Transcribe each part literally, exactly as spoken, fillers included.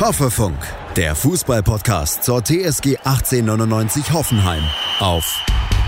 Hoffefunk, der Fußball-Podcast zur T S G achtzehnhundertneunundneunzig Hoffenheim auf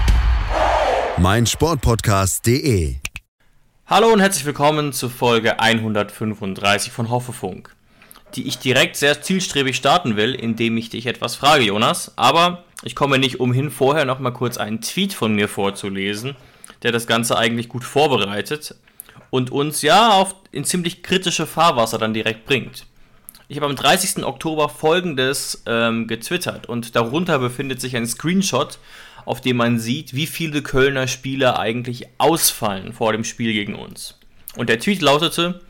meinsportpodcast punkt de. Hallo und herzlich willkommen zur Folge hundertfünfunddreißig von Hoffefunk, die ich direkt sehr zielstrebig starten will, indem ich dich etwas frage, Jonas. Aber ich komme nicht umhin, vorher noch mal kurz einen Tweet von mir vorzulesen, der das Ganze eigentlich gut vorbereitet und uns ja auf in ziemlich kritische Fahrwasser dann direkt bringt. Ich habe am dreißigsten Oktober folgendes ähm, getwittert und darunter befindet sich ein Screenshot, auf dem man sieht, wie viele Kölner Spieler eigentlich ausfallen vor dem Spiel gegen uns. Und der Tweet lautete: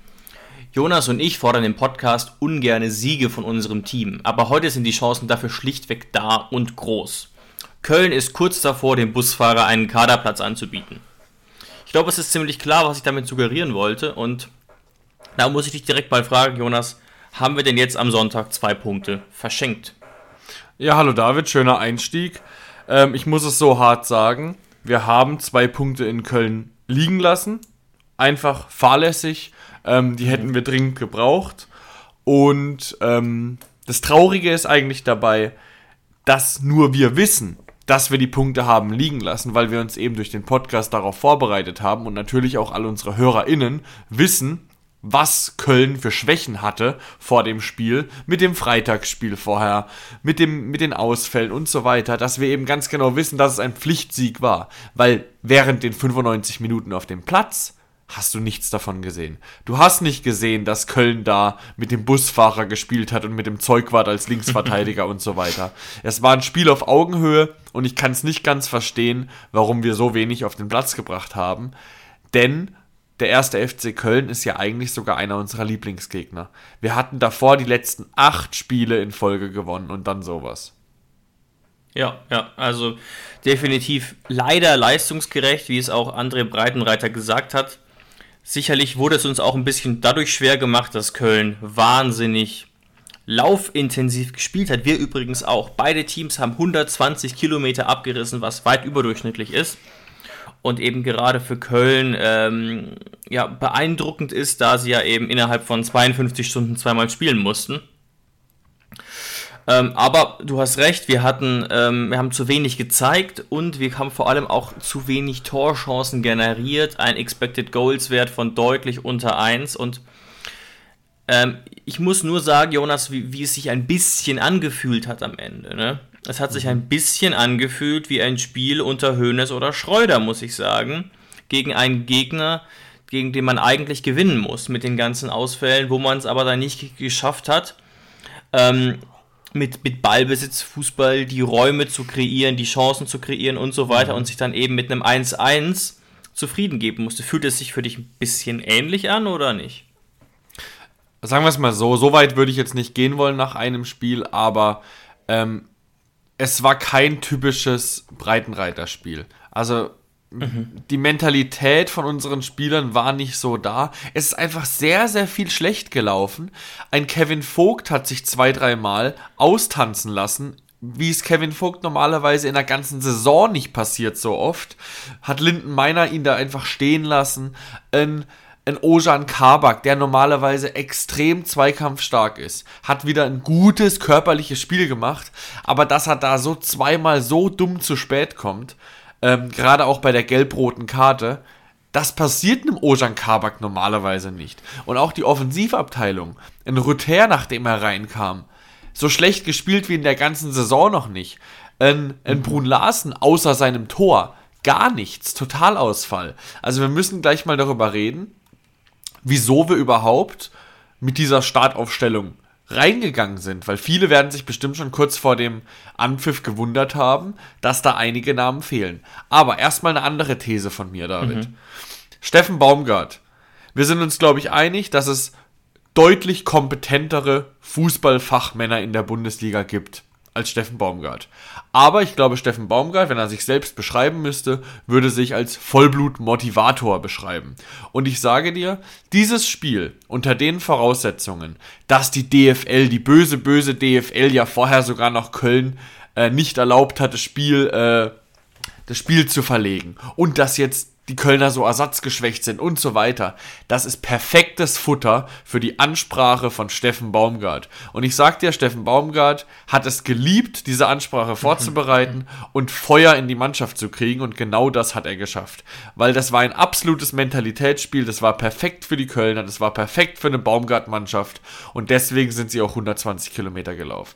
Jonas und ich fordern im Podcast ungerne Siege von unserem Team, aber heute sind die Chancen dafür schlichtweg da und groß. Köln ist kurz davor, dem Busfahrer einen Kaderplatz anzubieten. Ich glaube, es ist ziemlich klar, was ich damit suggerieren wollte, und da muss ich dich direkt mal fragen, Jonas, haben wir denn jetzt am Sonntag zwei Punkte verschenkt? Ja, hallo David, schöner Einstieg. Ähm, ich muss es so hart sagen, wir haben zwei Punkte in Köln liegen lassen. Einfach fahrlässig, ähm, die hätten wir dringend gebraucht. Und ähm, das Traurige ist eigentlich dabei, dass nur wir wissen, dass wir die Punkte haben liegen lassen, weil wir uns eben durch den Podcast darauf vorbereitet haben und natürlich auch alle unsere HörerInnen wissen, was Köln für Schwächen hatte vor dem Spiel, mit dem Freitagsspiel vorher, mit dem, mit den Ausfällen und so weiter, dass wir eben ganz genau wissen, dass es ein Pflichtsieg war, weil während den fünfundneunzig Minuten auf dem Platz hast du nichts davon gesehen. Du hast nicht gesehen, dass Köln da mit dem Busfahrer gespielt hat und mit dem Zeugwart als Linksverteidiger und so weiter. Es war ein Spiel auf Augenhöhe und ich kann es nicht ganz verstehen, warum wir so wenig auf den Platz gebracht haben, denn der erste F C Köln ist ja eigentlich sogar einer unserer Lieblingsgegner. Wir hatten davor die letzten acht Spiele in Folge gewonnen und dann sowas. Ja, ja, also definitiv leider leistungsgerecht, wie es auch André Breitenreiter gesagt hat. Sicherlich wurde es uns auch ein bisschen dadurch schwer gemacht, dass Köln wahnsinnig laufintensiv gespielt hat. Wir übrigens auch. Beide Teams haben hundertzwanzig Kilometer abgerissen, was weit überdurchschnittlich ist. Und eben gerade für Köln ähm, ja, beeindruckend ist, da sie ja eben innerhalb von zweiundfünfzig Stunden zweimal spielen mussten. Ähm, aber du hast recht, wir hatten, ähm, wir haben zu wenig gezeigt und wir haben vor allem auch zu wenig Torchancen generiert. Ein Expected Goals Wert von deutlich unter eins. Und ähm, ich muss nur sagen, Jonas, wie, wie es sich ein bisschen angefühlt hat am Ende, ne? Es hat sich ein bisschen angefühlt wie ein Spiel unter Hoeneß oder Schreuder, muss ich sagen, gegen einen Gegner, gegen den man eigentlich gewinnen muss, mit den ganzen Ausfällen, wo man es aber dann nicht geschafft hat, ähm, mit, mit Ballbesitz, Fußball, die Räume zu kreieren, die Chancen zu kreieren und so weiter, und sich dann eben mit einem eins eins zufrieden geben musste. Fühlt es sich für dich ein bisschen ähnlich an oder nicht? Sagen wir es mal so, so weit würde ich jetzt nicht gehen wollen nach einem Spiel, aber ähm, es war kein typisches Breitenreiter-Spiel. Also mhm. die Mentalität von unseren Spielern war nicht so da. Es ist einfach sehr, sehr viel schlecht gelaufen. Ein Kevin Vogt hat sich zwei, dreimal austanzen lassen, wie es Kevin Vogt normalerweise in der ganzen Saison nicht passiert so oft. Hat Linden Meiner ihn da einfach stehen lassen. Ein Ein Ozan Kabak, der normalerweise extrem zweikampfstark ist, hat wieder ein gutes körperliches Spiel gemacht, aber dass er da so zweimal so dumm zu spät kommt, ähm, gerade auch bei der gelb-roten Karte, das passiert einem Ozan Kabak normalerweise nicht. Und auch die Offensivabteilung, ein Rüther, nachdem er reinkam, so schlecht gespielt wie in der ganzen Saison noch nicht. Ein, ein Brun Larsen außer seinem Tor, gar nichts, Totalausfall. Also wir müssen gleich mal darüber reden, wieso wir überhaupt mit dieser Startaufstellung reingegangen sind, weil viele werden sich bestimmt schon kurz vor dem Anpfiff gewundert haben, dass da einige Namen fehlen. Aber erstmal eine andere These von mir, David. Mhm. Steffen Baumgart. Wir sind uns, glaube ich, einig, dass es deutlich kompetentere Fußballfachmänner in der Bundesliga gibt als Steffen Baumgart. Aber ich glaube, Steffen Baumgart, wenn er sich selbst beschreiben müsste, würde sich als Vollblut-Motivator beschreiben. Und ich sage dir, dieses Spiel unter den Voraussetzungen, dass die D F L, die böse, böse D F L ja vorher sogar noch Köln äh, nicht erlaubt hat, das Spiel, äh, das Spiel zu verlegen, und dass jetzt die Kölner so ersatzgeschwächt sind und so weiter. Das ist perfektes Futter für die Ansprache von Steffen Baumgart. Und ich sag dir, Steffen Baumgart hat es geliebt, diese Ansprache vorzubereiten und Feuer in die Mannschaft zu kriegen, und genau das hat er geschafft. Weil das war ein absolutes Mentalitätsspiel, das war perfekt für die Kölner, das war perfekt für eine Baumgart-Mannschaft, und deswegen sind sie auch hundertzwanzig Kilometer gelaufen.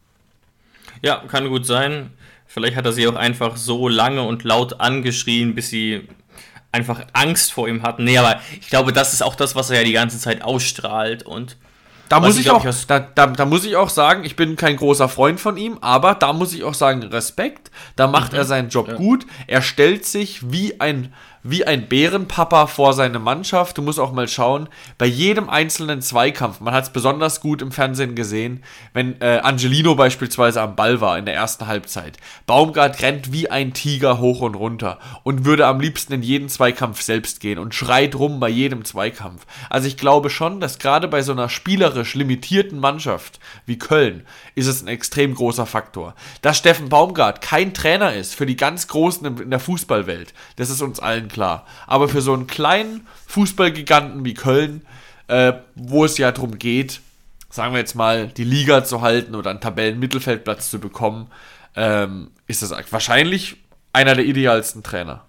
Ja, kann gut sein. Vielleicht hat er sie auch einfach so lange und laut angeschrien, bis sie einfach Angst vor ihm hatten. Nee, aber ich glaube, das ist auch das, was er ja die ganze Zeit ausstrahlt. Und da muss ich, ich auch, ich da, da, da muss ich auch sagen, ich bin kein großer Freund von ihm, aber da muss ich auch sagen, Respekt. Da macht mhm. er seinen Job ja. gut. Er stellt sich wie ein wie ein Bärenpapa vor seine Mannschaft. Du musst auch mal schauen, bei jedem einzelnen Zweikampf, man hat es besonders gut im Fernsehen gesehen, wenn äh, Angelino beispielsweise am Ball war in der ersten Halbzeit. Baumgart rennt wie ein Tiger hoch und runter und würde am liebsten in jeden Zweikampf selbst gehen und schreit rum bei jedem Zweikampf. Also ich glaube schon, dass gerade bei so einer spielerisch limitierten Mannschaft wie Köln ist es ein extrem großer Faktor. Dass Steffen Baumgart kein Trainer ist für die ganz Großen in der Fußballwelt, das ist uns allen klar. Aber für so einen kleinen Fußballgiganten wie Köln, äh, wo es ja darum geht, sagen wir jetzt mal, die Liga zu halten oder einen Tabellenmittelfeldplatz zu bekommen, ähm, ist das wahrscheinlich einer der idealsten Trainer.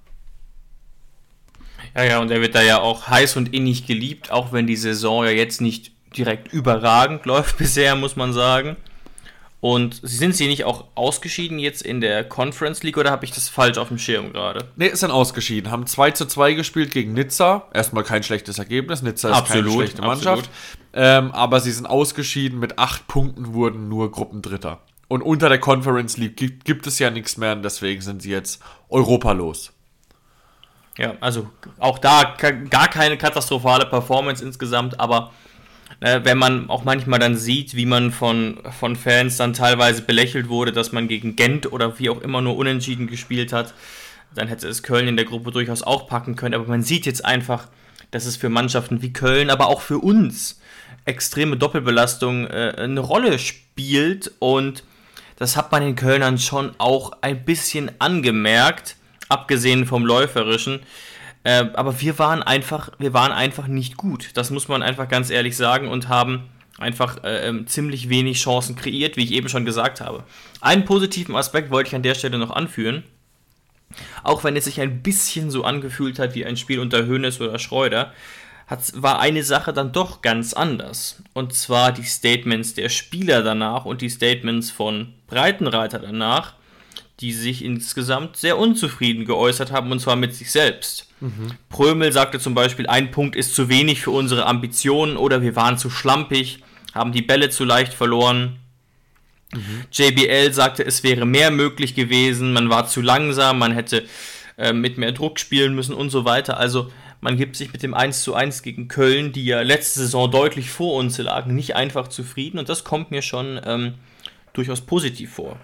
Ja, ja, und er wird da ja auch heiß und innig geliebt, auch wenn die Saison ja jetzt nicht direkt überragend läuft bisher, muss man sagen. Und sind sie nicht auch ausgeschieden jetzt in der Conference League, oder habe ich das falsch auf dem Schirm gerade? Ne, sind ausgeschieden. Haben zwei zu zwei gespielt gegen Nizza. Erstmal kein schlechtes Ergebnis. Nizza ist absolut, keine schlechte Mannschaft. Ähm, aber sie sind ausgeschieden. Mit acht Punkten wurden nur Gruppendritter. Und unter der Conference League gibt, gibt es ja nichts mehr. Und deswegen sind sie jetzt europalos. Ja, also auch da gar keine katastrophale Performance insgesamt, aber wenn man auch manchmal dann sieht, wie man von, von Fans dann teilweise belächelt wurde, dass man gegen Gent oder wie auch immer nur unentschieden gespielt hat, dann hätte es Köln in der Gruppe durchaus auch packen können. Aber man sieht jetzt einfach, dass es für Mannschaften wie Köln, aber auch für uns extreme Doppelbelastung äh, eine Rolle spielt. Und das hat man den Kölnern schon auch ein bisschen angemerkt, abgesehen vom Läuferischen. Äh, aber wir waren einfach, wir waren einfach nicht gut. Das muss man einfach ganz ehrlich sagen, und haben einfach äh, ziemlich wenig Chancen kreiert, wie ich eben schon gesagt habe. Einen positiven Aspekt wollte ich an der Stelle noch anführen. Auch wenn es sich ein bisschen so angefühlt hat wie ein Spiel unter Hoeneß oder Schreuder, war eine Sache dann doch ganz anders. Und zwar die Statements der Spieler danach und die Statements von Breitenreiter danach, die sich insgesamt sehr unzufrieden geäußert haben, und zwar mit sich selbst. Mhm. Prömel sagte zum Beispiel, ein Punkt ist zu wenig für unsere Ambitionen, oder wir waren zu schlampig, haben die Bälle zu leicht verloren. Mhm. J B L sagte, es wäre mehr möglich gewesen, man war zu langsam, man hätte äh, mit mehr Druck spielen müssen und so weiter. Also man gibt sich mit dem eins zu eins gegen Köln, die ja letzte Saison deutlich vor uns lagen, nicht einfach zufrieden, und das kommt mir schon ähm, durchaus positiv vor.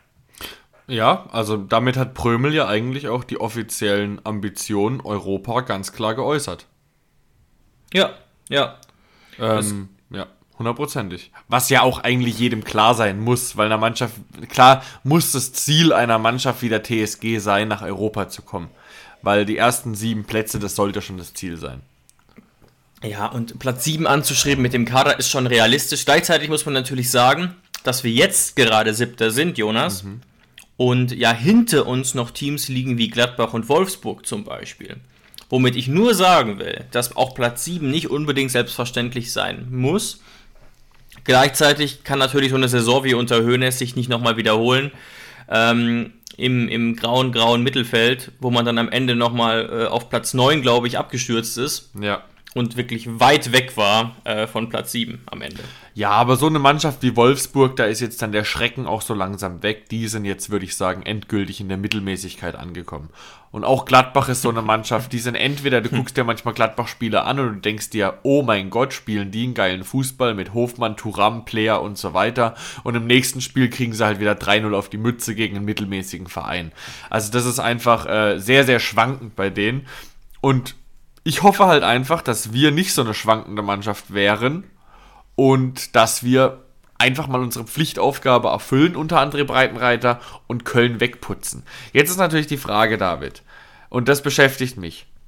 Ja, also damit hat Prömel ja eigentlich auch die offiziellen Ambitionen Europa ganz klar geäußert. Ja, ja. Ähm, ja, hundertprozentig. Was ja auch eigentlich jedem klar sein muss, weil einer Mannschaft, klar muss das Ziel einer Mannschaft wie der T S G sein, nach Europa zu kommen. Weil die ersten sieben Plätze, das sollte schon das Ziel sein. Ja, und Platz sieben anzuschreiben mit dem Kader ist schon realistisch. Gleichzeitig muss man natürlich sagen, dass wir jetzt gerade Siebter sind, Jonas. Mhm. Und ja, hinter uns noch Teams liegen wie Gladbach und Wolfsburg zum Beispiel. Womit ich nur sagen will, dass auch Platz sieben nicht unbedingt selbstverständlich sein muss. Gleichzeitig kann natürlich so eine Saison wie unter Hoeneß sich nicht nochmal wiederholen. Ähm, im, im grauen, grauen Mittelfeld, wo man dann am Ende nochmal äh, auf Platz neun, glaube ich, abgestürzt ist. Ja. Und wirklich weit weg war äh, von Platz sieben am Ende. Ja, aber so eine Mannschaft wie Wolfsburg, da ist jetzt dann der Schrecken auch so langsam weg. Die sind jetzt, würde ich sagen, endgültig in der Mittelmäßigkeit angekommen. Und auch Gladbach ist so eine Mannschaft, die sind entweder, du guckst dir manchmal Gladbach-Spiele an und du denkst dir, oh mein Gott, spielen die einen geilen Fußball mit Hofmann, Thuram, Player und so weiter. Und im nächsten Spiel kriegen sie halt wieder drei null auf die Mütze gegen einen mittelmäßigen Verein. Also das ist einfach äh, sehr, sehr schwankend bei denen. Und ich hoffe halt einfach, dass wir nicht so eine schwankende Mannschaft wären und dass wir einfach mal unsere Pflichtaufgabe erfüllen unter André Breitenreiter und Köln wegputzen. Jetzt ist natürlich die Frage, David, und das beschäftigt mich.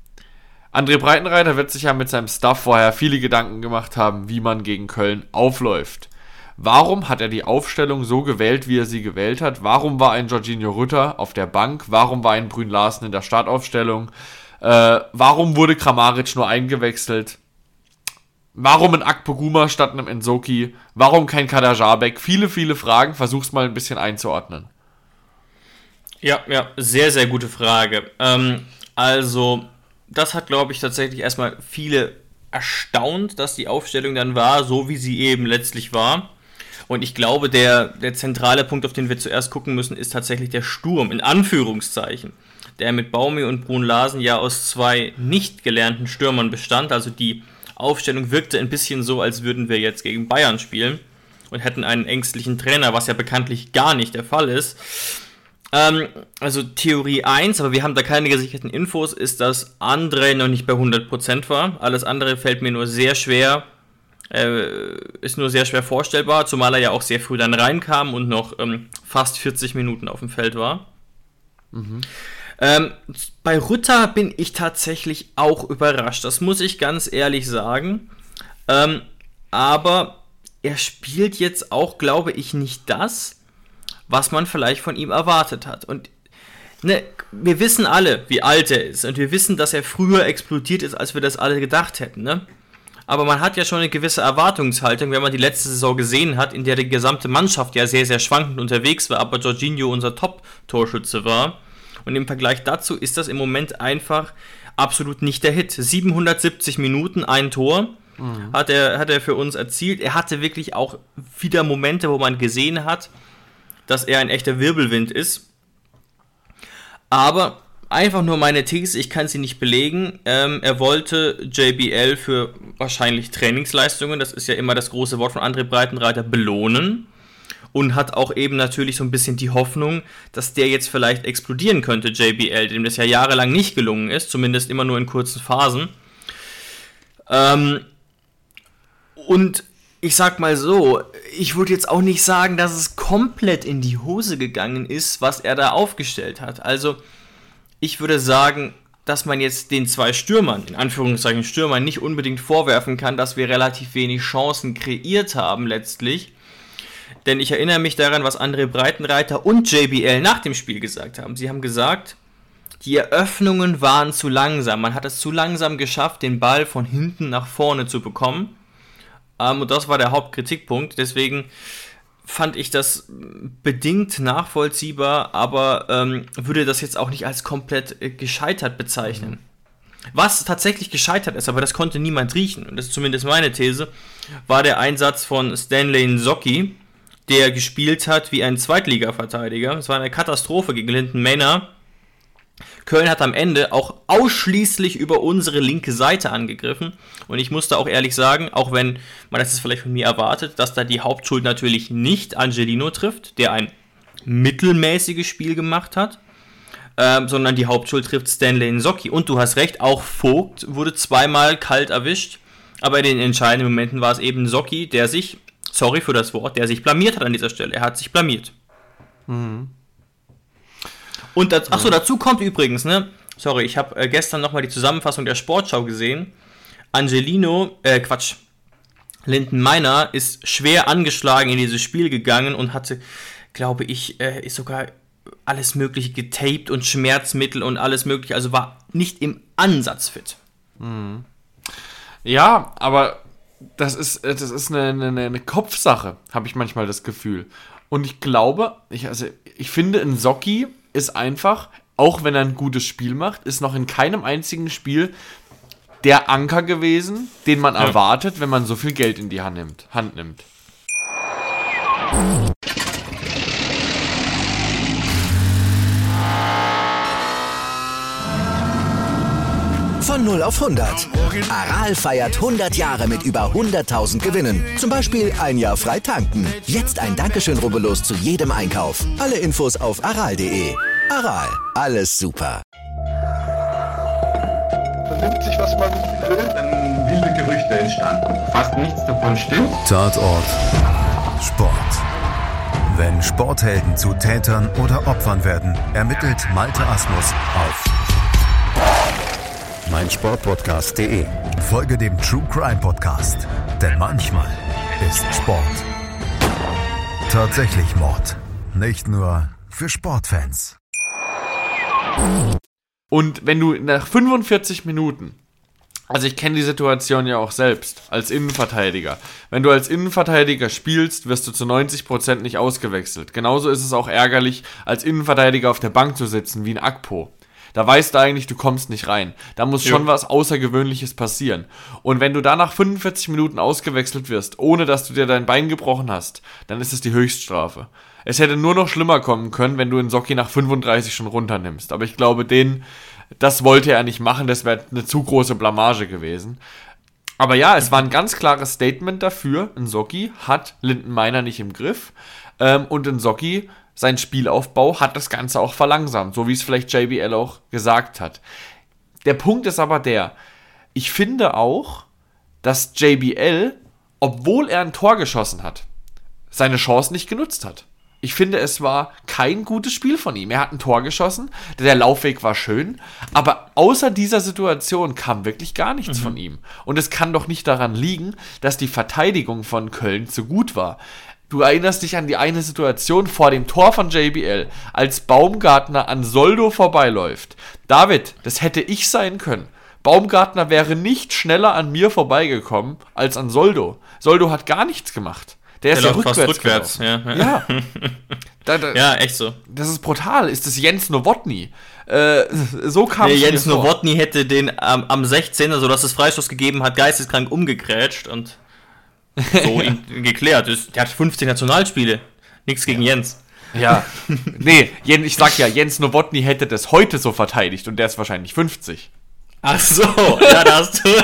André Breitenreiter wird sich ja mit seinem Staff vorher viele Gedanken gemacht haben, wie man gegen Köln aufläuft. Warum hat er die Aufstellung so gewählt, wie er sie gewählt hat? Warum war ein Jorginho Rutter auf der Bank? Warum war ein Brünn Larsen in der Startaufstellung? Äh, warum wurde Kramaric nur eingewechselt? Warum ein Akpoguma statt einem Enzoki? Warum kein Kader Jabek? Viele, viele Fragen. Versuch's mal ein bisschen einzuordnen. Ja, ja, sehr, sehr gute Frage. Ähm, also, das hat, glaube ich, tatsächlich erstmal viele erstaunt, dass die Aufstellung dann war, so wie sie eben letztlich war. Und ich glaube, der, der zentrale Punkt, auf den wir zuerst gucken müssen, ist tatsächlich der Sturm, in Anführungszeichen, der mit Baumi und Brun Larsen ja aus zwei nicht gelernten Stürmern bestand. Also die Aufstellung wirkte ein bisschen so, als würden wir jetzt gegen Bayern spielen und hätten einen ängstlichen Trainer, was ja bekanntlich gar nicht der Fall ist. Ähm, also Theorie eins, aber wir haben da keine gesicherten Infos, ist, dass André noch nicht bei hundert Prozent war. Alles andere fällt mir nur sehr schwer, äh, ist nur sehr schwer vorstellbar, zumal er ja auch sehr früh dann reinkam und noch ähm, fast vierzig Minuten auf dem Feld war. Mhm. Ähm, bei Rutter bin ich tatsächlich auch überrascht, das muss ich ganz ehrlich sagen. Ähm, aber er spielt jetzt auch, glaube ich, nicht das, was man vielleicht von ihm erwartet hat. Und ne, wir wissen alle, wie alt er ist. Und wir wissen, dass er früher explodiert ist, als wir das alle gedacht hätten. Ne? Aber man hat ja schon eine gewisse Erwartungshaltung, wenn man die letzte Saison gesehen hat, in der die gesamte Mannschaft ja sehr, sehr schwankend unterwegs war, aber Jorginho unser Top-Torschütze war. Und im Vergleich dazu ist das im Moment einfach absolut nicht der Hit. siebenhundertsiebzig Minuten, ein Tor mhm. hat er, hat er für uns erzielt. Er hatte wirklich auch wieder Momente, wo man gesehen hat, dass er ein echter Wirbelwind ist. Aber einfach nur meine These, ich kann sie nicht belegen. Ähm, er wollte J B L für wahrscheinlich Trainingsleistungen, das ist ja immer das große Wort von André Breitenreiter, belohnen. Und hat auch eben natürlich so ein bisschen die Hoffnung, dass der jetzt vielleicht explodieren könnte, J B L, dem das ja jahrelang nicht gelungen ist, zumindest immer nur in kurzen Phasen. Ähm, und ich sag mal so, ich würde jetzt auch nicht sagen, dass es komplett in die Hose gegangen ist, was er da aufgestellt hat. Also ich würde sagen, dass man jetzt den zwei Stürmern, in Anführungszeichen Stürmern, nicht unbedingt vorwerfen kann, dass wir relativ wenig Chancen kreiert haben letztlich. Denn ich erinnere mich daran, was André Breitenreiter und J B L nach dem Spiel gesagt haben. Sie haben gesagt, die Eröffnungen waren zu langsam. Man hat es zu langsam geschafft, den Ball von hinten nach vorne zu bekommen. Ähm, und das war der Hauptkritikpunkt. Deswegen fand ich das bedingt nachvollziehbar, aber ähm, würde das jetzt auch nicht als komplett äh, gescheitert bezeichnen. Was tatsächlich gescheitert ist, aber das konnte niemand riechen, und das ist zumindest meine These, war der Einsatz von Stanley Nzocki, der gespielt hat wie ein Zweitliga-Verteidiger. Es war eine Katastrophe gegen Linden Mena. Köln hat am Ende auch ausschließlich über unsere linke Seite angegriffen. Und ich musste auch ehrlich sagen, auch wenn man das jetzt vielleicht von mir erwartet, dass da die Hauptschuld natürlich nicht Angelino trifft, der ein mittelmäßiges Spiel gemacht hat, ähm, sondern die Hauptschuld trifft Stanley Nzocki. Und du hast recht, auch Vogt wurde zweimal kalt erwischt. Aber in den entscheidenden Momenten war es eben Nzocki, der sich, sorry für das Wort, der sich blamiert hat an dieser Stelle. Er hat sich blamiert. Mhm. Und das, achso, dazu kommt übrigens, ne, sorry, ich habe äh, gestern nochmal die Zusammenfassung der Sportschau gesehen. Angelino, äh, Quatsch, Linden Meiner ist schwer angeschlagen in dieses Spiel gegangen und hatte, glaube ich, äh, ist sogar alles mögliche getaped und Schmerzmittel und alles mögliche, also war nicht im Ansatz fit. Mhm. Ja, aber das ist, das ist eine, eine, eine Kopfsache, habe ich manchmal das Gefühl. Und ich glaube, ich, also ich finde, Nzocki ist einfach, auch wenn er ein gutes Spiel macht, ist noch in keinem einzigen Spiel der Anker gewesen, den man ja. erwartet, wenn man so viel Geld in die Hand nimmt. Hand nimmt. Von null auf hundert. Aral feiert hundert Jahre mit über hunderttausend Gewinnen. Zum Beispiel ein Jahr frei tanken. Jetzt ein Dankeschön, rubbellos zu jedem Einkauf. Alle Infos auf aral punkt de. Aral, alles super. Vernimmt sich, was man will, dann wilde Gerüchte entstanden. Fast nichts davon stimmt. Tatort Sport. Wenn Sporthelden zu Tätern oder Opfern werden, ermittelt Malte Asmus auf meinsportpodcast punkt de. Folge dem True Crime Podcast, denn manchmal ist Sport tatsächlich Mord. Nicht nur für Sportfans. Und wenn du nach fünfundvierzig Minuten, also ich kenne die Situation ja auch selbst, als Innenverteidiger. Wenn du als Innenverteidiger spielst, wirst du zu neunzig Prozent nicht ausgewechselt. Genauso ist es auch ärgerlich, als Innenverteidiger auf der Bank zu sitzen, wie ein Akpo. Da weißt du eigentlich, du kommst nicht rein. Da muss schon ja. was Außergewöhnliches passieren. Und wenn du da nach fünfundvierzig Minuten ausgewechselt wirst, ohne dass du dir dein Bein gebrochen hast, dann ist es die Höchststrafe. Es hätte nur noch schlimmer kommen können, wenn du Nsocki nach fünfunddreißig schon runternimmst. Aber ich glaube, den, das wollte er nicht machen. Das wäre eine zu große Blamage gewesen. Aber ja, es war ein ganz klares Statement dafür. Nsocki hat Lindenmeiner nicht im Griff. Ähm, und Nsocki, sein Spielaufbau, hat das Ganze auch verlangsamt. So wie es vielleicht J B L auch gesagt hat. Der Punkt ist aber der, ich finde auch, dass J B L, obwohl er ein Tor geschossen hat, seine Chance nicht genutzt hat. Ich finde, es war kein gutes Spiel von ihm. Er hat ein Tor geschossen, der Laufweg war schön, aber außer dieser Situation kam wirklich gar nichts mhm. von ihm. Und es kann doch nicht daran liegen, dass die Verteidigung von Köln zu gut war. Du erinnerst dich an die eine Situation vor dem Tor von J B L, als Baumgartner an Soldo vorbeiläuft. David, das hätte ich sein können. Baumgartner wäre nicht schneller an mir vorbeigekommen als an Soldo. Soldo hat gar nichts gemacht. Der, Der ist ja rückwärts. Fast rückwärts. Ja, ja. Ja. Da, da, ja, echt so. Das ist brutal. Ist das Jens Nowotny? Äh, so kam es nee, Jens Nowotny hätte den ähm, am sechzehnten, also dass es Freistoß gegeben hat, geisteskrank umgegrätscht und so ihn geklärt. Der hat fünfzehn Nationalspiele. Nichts gegen ja. Jens. Ja. Nee, ich sag ja, Jens Nowotny hätte das heute so verteidigt und der ist wahrscheinlich fünfzig. Ach so, ja, da hast du.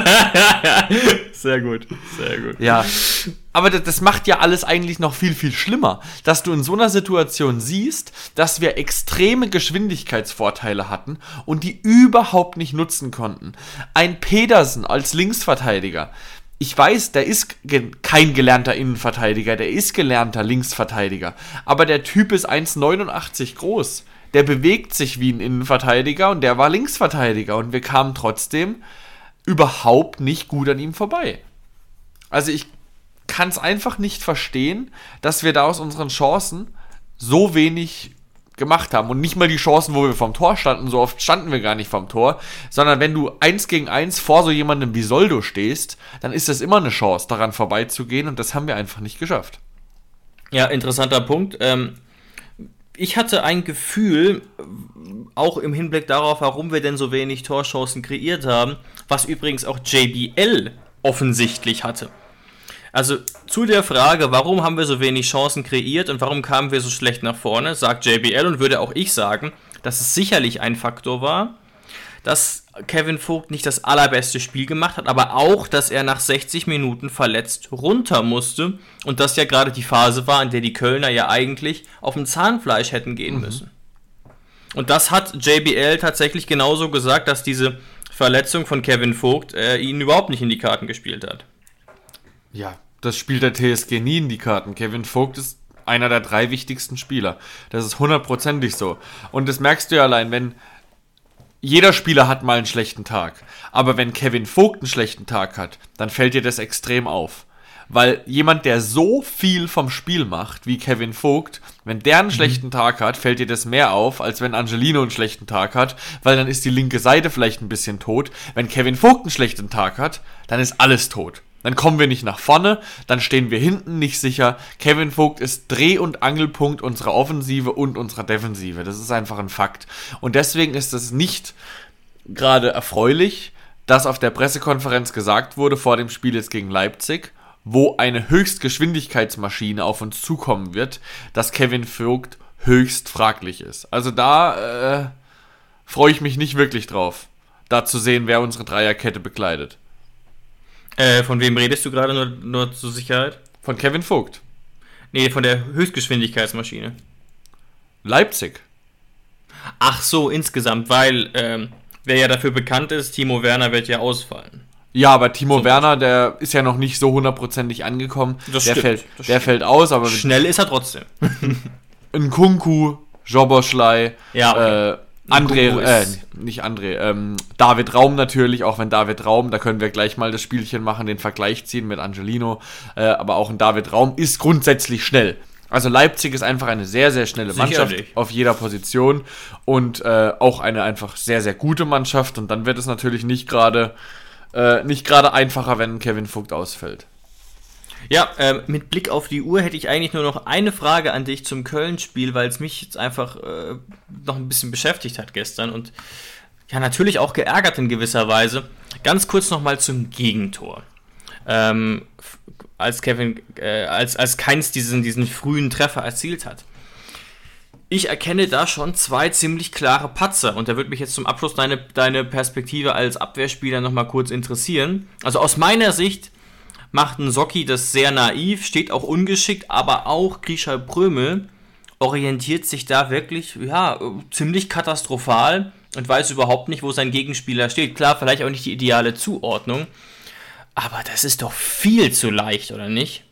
Sehr gut, sehr gut. Ja, aber das, das macht ja alles eigentlich noch viel, viel schlimmer, dass du in so einer Situation siehst, dass wir extreme Geschwindigkeitsvorteile hatten und die überhaupt nicht nutzen konnten. Ein Pedersen als Linksverteidiger, ich weiß, der ist ge- kein gelernter Innenverteidiger, der ist gelernter Linksverteidiger, aber der Typ ist eins Komma neunundachtzig groß. Der bewegt sich wie ein Innenverteidiger und der war Linksverteidiger und wir kamen trotzdem überhaupt nicht gut an ihm vorbei. Also ich kann es einfach nicht verstehen, dass wir da aus unseren Chancen so wenig gemacht haben und nicht mal die Chancen, wo wir vom Tor standen, so oft standen wir gar nicht vom Tor, sondern wenn du eins gegen eins vor so jemandem wie Soldo stehst, dann ist das immer eine Chance, daran vorbeizugehen und das haben wir einfach nicht geschafft. Ja, interessanter Punkt. Ähm Ich hatte ein Gefühl, auch im Hinblick darauf, warum wir denn so wenig Torchancen kreiert haben, was übrigens auch J B L offensichtlich hatte. Also zu der Frage, warum haben wir so wenig Chancen kreiert und warum kamen wir so schlecht nach vorne, sagt J B L und würde auch ich sagen, dass es sicherlich ein Faktor war, dass Kevin Vogt nicht das allerbeste Spiel gemacht hat, aber auch, dass er nach sechzig Minuten verletzt runter musste und das ja gerade die Phase war, in der die Kölner ja eigentlich auf dem Zahnfleisch hätten gehen mhm. müssen. Und das hat J B L tatsächlich genauso gesagt, dass diese Verletzung von Kevin Vogt äh, ihn überhaupt nicht in die Karten gespielt hat. Ja, das spielt der T S G nie in die Karten. Kevin Vogt ist einer der drei wichtigsten Spieler. Das ist hundertprozentig so. Und das merkst du ja allein, wenn jeder Spieler hat mal einen schlechten Tag. Aber wenn Kevin Vogt einen schlechten Tag hat, dann fällt dir das extrem auf. Weil jemand, der so viel vom Spiel macht, wie Kevin Vogt, wenn der einen mhm. schlechten Tag hat, fällt dir das mehr auf, als wenn Angelino einen schlechten Tag hat, weil dann ist die linke Seite vielleicht ein bisschen tot. Wenn Kevin Vogt einen schlechten Tag hat, dann ist alles tot. Dann kommen wir nicht nach vorne, dann stehen wir hinten nicht sicher. Kevin Vogt ist Dreh- und Angelpunkt unserer Offensive und unserer Defensive. Das ist einfach ein Fakt. Und deswegen ist es nicht gerade erfreulich, dass auf der Pressekonferenz gesagt wurde, vor dem Spiel jetzt gegen Leipzig, wo eine Höchstgeschwindigkeitsmaschine auf uns zukommen wird, dass Kevin Vogt höchst fraglich ist. Also da äh, freue ich mich nicht wirklich drauf, da zu sehen, wer unsere Dreierkette bekleidet. Äh, von wem redest du gerade, nur, nur zur Sicherheit? Von Kevin Vogt. Nee, von der Höchstgeschwindigkeitsmaschine. Leipzig. Ach so, insgesamt, weil ähm, wer ja dafür bekannt ist, Timo Werner wird ja ausfallen. Ja, aber Timo so Werner, der ist ja noch nicht so hundertprozentig angekommen. Das der stimmt, fällt, das der stimmt. fällt aus, aber schnell ist er trotzdem. Nkunku, Joboschlei, ja, okay. äh, André, äh, nicht André, ähm, David Raum natürlich, auch wenn David Raum, da können wir gleich mal das Spielchen machen, den Vergleich ziehen mit Angelino, äh, aber auch ein David Raum ist grundsätzlich schnell. Also Leipzig ist einfach eine sehr, sehr schnelle Mannschaft Sicherlich. Auf jeder Position und äh, auch eine einfach sehr, sehr gute Mannschaft und dann wird es natürlich nicht gerade äh, nicht gerade einfacher, wenn Kevin Vogt ausfällt. Ja, äh, mit Blick auf die Uhr hätte ich eigentlich nur noch eine Frage an dich zum Köln-Spiel, weil es mich jetzt einfach äh, noch ein bisschen beschäftigt hat gestern und ja, natürlich auch geärgert in gewisser Weise. Ganz kurz nochmal zum Gegentor. Ähm, als Kevin, äh, als, als Kainz diesen, diesen frühen Treffer erzielt hat. Ich erkenne da schon zwei ziemlich klare Patzer und da würde mich jetzt zum Abschluss deine, deine Perspektive als Abwehrspieler nochmal kurz interessieren. Also aus meiner Sicht macht ein Socki das sehr naiv, steht auch ungeschickt, aber auch Grisha Prömel orientiert sich da wirklich, ja, ziemlich katastrophal und weiß überhaupt nicht, wo sein Gegenspieler steht. Klar, vielleicht auch nicht die ideale Zuordnung, aber das ist doch viel zu leicht, oder nicht?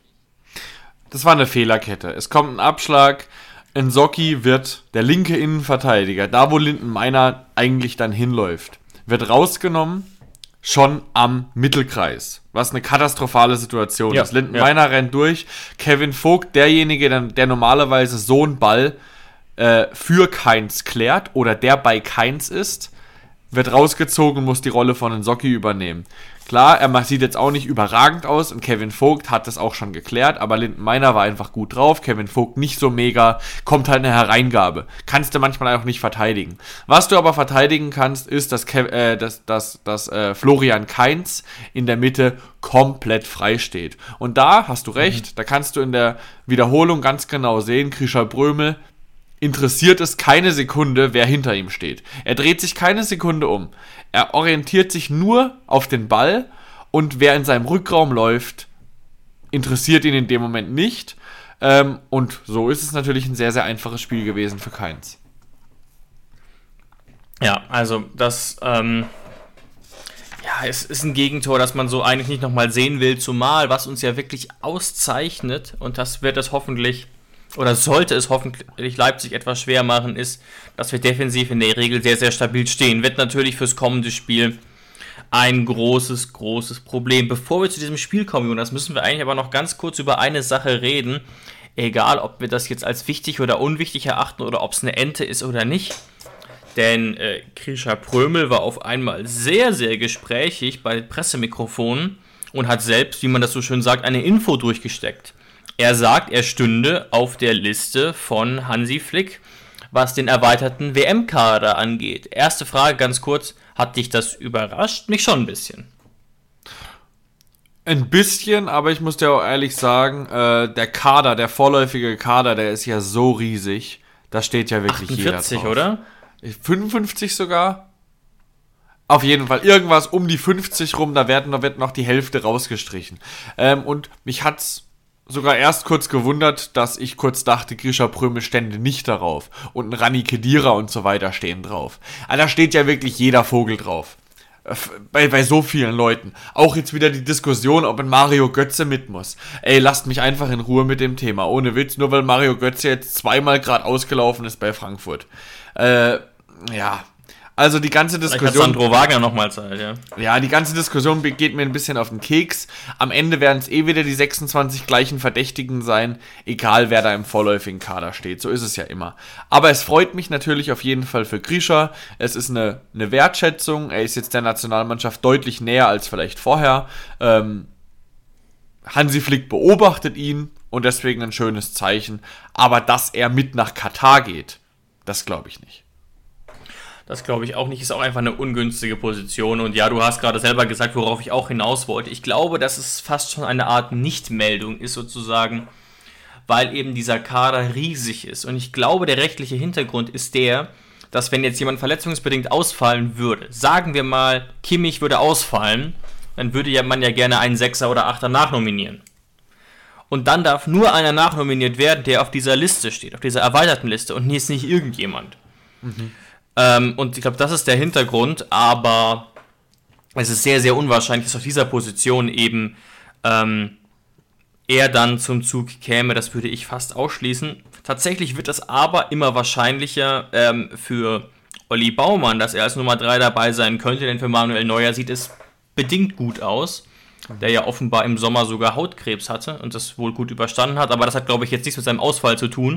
Das war eine Fehlerkette. Es kommt ein Abschlag, Nsocki wird der linke Innenverteidiger, da wo Lindenmeiner eigentlich dann hinläuft, wird rausgenommen, schon am Mittelkreis. Was eine katastrophale Situation ja, ist. Lindenmeiner ja. rennt durch. Kevin Vogt, derjenige, der, der normalerweise so einen Ball äh, für Kainz klärt oder der bei Kainz ist, wird rausgezogen und muss die Rolle von Nsocki übernehmen. Klar, er sieht jetzt auch nicht überragend aus und Kevin Vogt hat das auch schon geklärt, aber Lindenmeiner war einfach gut drauf, Kevin Vogt nicht so mega, kommt halt eine Hereingabe. Kannst du manchmal auch nicht verteidigen. Was du aber verteidigen kannst, ist, dass, Kev- äh, dass, dass, dass äh, Florian Kainz in der Mitte komplett frei steht. Und da hast du recht, mhm. da kannst du in der Wiederholung ganz genau sehen, Grisha Prömel interessiert es keine Sekunde, wer hinter ihm steht. Er dreht sich keine Sekunde um. Er orientiert sich nur auf den Ball und wer in seinem Rückraum läuft, interessiert ihn in dem Moment nicht. Ähm, und so ist es natürlich ein sehr, sehr einfaches Spiel gewesen für Kainz. Ja, also das ähm, ja, es ist ein Gegentor, das man so eigentlich nicht nochmal sehen will, zumal was uns ja wirklich auszeichnet und das wird es hoffentlich oder sollte es hoffentlich Leipzig etwas schwer machen, ist, dass wir defensiv in der Regel sehr, sehr stabil stehen. Wird natürlich fürs kommende Spiel ein großes, großes Problem. Bevor wir zu diesem Spiel kommen, Jonas, müssen wir eigentlich aber noch ganz kurz über eine Sache reden. Egal, ob wir das jetzt als wichtig oder unwichtig erachten oder ob es eine Ente ist oder nicht. Denn äh, Grisha Prömel war auf einmal sehr, sehr gesprächig bei Pressemikrofonen und hat selbst, wie man das so schön sagt, eine Info durchgesteckt. Er sagt, er stünde auf der Liste von Hansi Flick, was den erweiterten W M-Kader angeht. Erste Frage ganz kurz, hat dich das überrascht? Mich schon ein bisschen. Ein bisschen, aber ich muss dir auch ehrlich sagen, äh, der Kader, der vorläufige Kader, der ist ja so riesig, da steht ja wirklich achtundvierzig, jeder drauf. Oder? fünfundfünfzig sogar? Auf jeden Fall, irgendwas um die fünfzig rum, da wird, da wird noch die Hälfte rausgestrichen. Ähm, und mich hat's sogar erst kurz gewundert, dass ich kurz dachte, Grisha Prömel stände nicht darauf. Und ein Rani Khedira und so weiter stehen drauf. Aber da steht ja wirklich jeder Vogel drauf. Bei, bei so vielen Leuten. Auch jetzt wieder die Diskussion, ob ein Mario Götze mit muss. Ey, lasst mich einfach in Ruhe mit dem Thema. Ohne Witz, nur weil Mario Götze jetzt zweimal gerade ausgelaufen ist bei Frankfurt. Äh, ja... Also die ganze Diskussion... Vielleicht hat Sandro Wagner nochmal Zeit, ja. Ja, die ganze Diskussion geht mir ein bisschen auf den Keks. Am Ende werden es eh wieder die sechsundzwanzig gleichen Verdächtigen sein, egal wer da im vorläufigen Kader steht. So ist es ja immer. Aber es freut mich natürlich auf jeden Fall für Grisha. Es ist eine, eine Wertschätzung. Er ist jetzt der Nationalmannschaft deutlich näher als vielleicht vorher. Ähm, Hansi Flick beobachtet ihn und deswegen ein schönes Zeichen. Aber dass er mit nach Katar geht, das glaube ich nicht. Das glaube ich auch nicht, ist auch einfach eine ungünstige Position. Und ja, du hast gerade selber gesagt, worauf ich auch hinaus wollte. Ich glaube, dass es fast schon eine Art Nichtmeldung ist sozusagen, weil eben dieser Kader riesig ist. Und ich glaube, der rechtliche Hintergrund ist der, dass wenn jetzt jemand verletzungsbedingt ausfallen würde, sagen wir mal, Kimmich würde ausfallen, dann würde ja man ja gerne einen Sechser oder Achter nachnominieren. Und dann darf nur einer nachnominiert werden, der auf dieser Liste steht, auf dieser erweiterten Liste und jetzt nicht irgendjemand. Mhm. Ähm, und ich glaube, das ist der Hintergrund, aber es ist sehr, sehr unwahrscheinlich, dass auf dieser Position eben ähm, er dann zum Zug käme. Das würde ich fast ausschließen. Tatsächlich wird das aber immer wahrscheinlicher ähm, für Olli Baumann, dass er als Nummer drei dabei sein könnte, denn für Manuel Neuer sieht es bedingt gut aus, der ja offenbar im Sommer sogar Hautkrebs hatte und das wohl gut überstanden hat, aber das hat, glaube ich, jetzt nichts mit seinem Ausfall zu tun.